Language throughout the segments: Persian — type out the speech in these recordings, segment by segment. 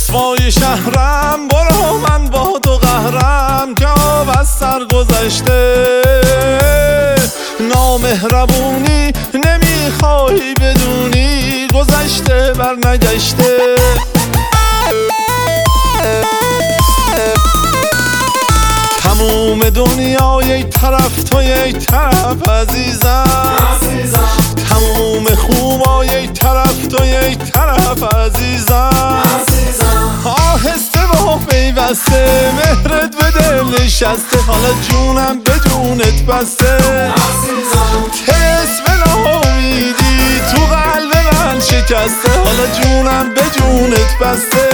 رسوای شهرم، برو من با تو قهرم که آب از سر گذشته. نامهربونی نمیخوای بدونی، گذشته بر نگشته. تموم دنیا یک طرف تو یک طرف عزیزم، تموم خوبا یک طرف تو یک طرف عزیزم. آهسته و پیوسته مهرت به دل نشسته، حالا جونم به جونت بسته. طلسم ناامیدی تو قلب من شکسته، حالا جونم به جونت بسته.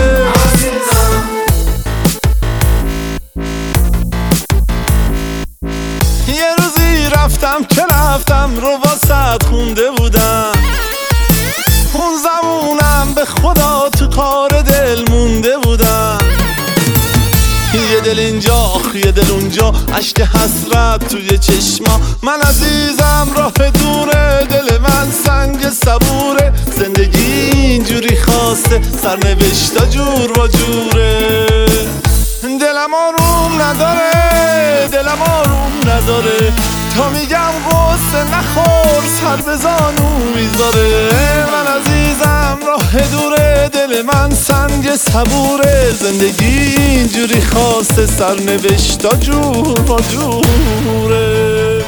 یه روزی رفتم که رفتم رو واسط خونده بودم، اون زمونم به خدا تو کار دل مونده بودم. یه دل اینجا یه دل اونجا، اشک حسرت توی چشما. من عزیزم راه دوره، دل من سنگ صبوره. زندگی اینجوری خواسته، سرنوشتا جور و جوره. دلم آروم نداره، دلم آروم نداره، تا میگم غصه نخور سر به زانو میذاره. من عزیزم راه دوره، دل من سنگ صبوره. زندگی اینجوری خواسته، سرنوشتا جور و جوره.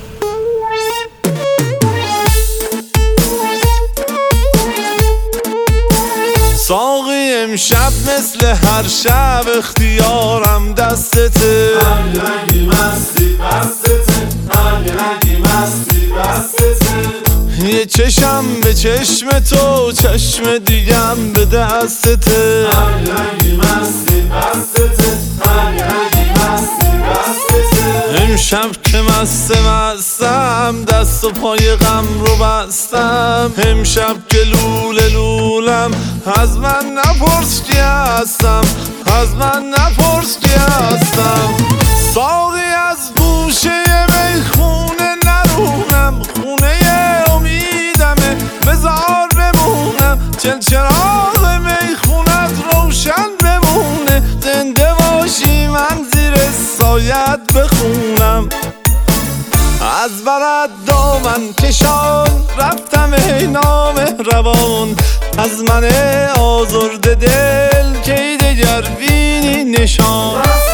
ساقی امشب مثل هر شب اختیارم دستته، هر رنگی مستی بستته، هر رنگی مستی بستته. یه چشم به چشم تو، چشم دیگم به دستته. هر رنگی مستی بستته، هر رنگی مستی بستته. امشب که مستم دست و پای غم رو بستم. امشب که لوله لولم، از من نپرس کی هستم، از من نپرس کی هستم. ساقی از گوشه میخونه نرونم، خونه امیدمه بذار بمونم. چراغ میخونت روشن بمونه، زنده باشی من زیر سایت بخونم. از برد دامن کشان رفتم ای نامهربان، از من آزرده دل کی دگر بینی نشان.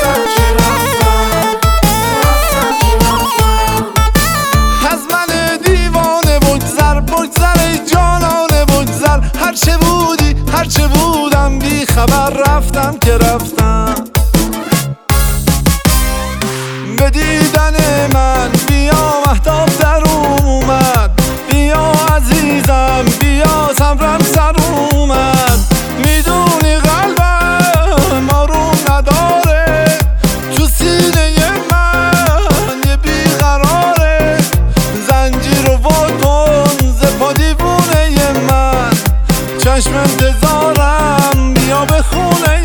از من دیوانه بگذر، بگذر ای جانانه بگذر. هرچه بودی هرچه بودم بی خبر رفتم که رفتم. به دیدن من بیا مهتاب در اومد، بیا عزیزم بیا صبرم سر اومد. میدونی قلبم آروم نداره، تو سینه من یه بیقراره. زنجیر رو واکن ز پا دیوونه من، چشم انتظارم بیا به خونه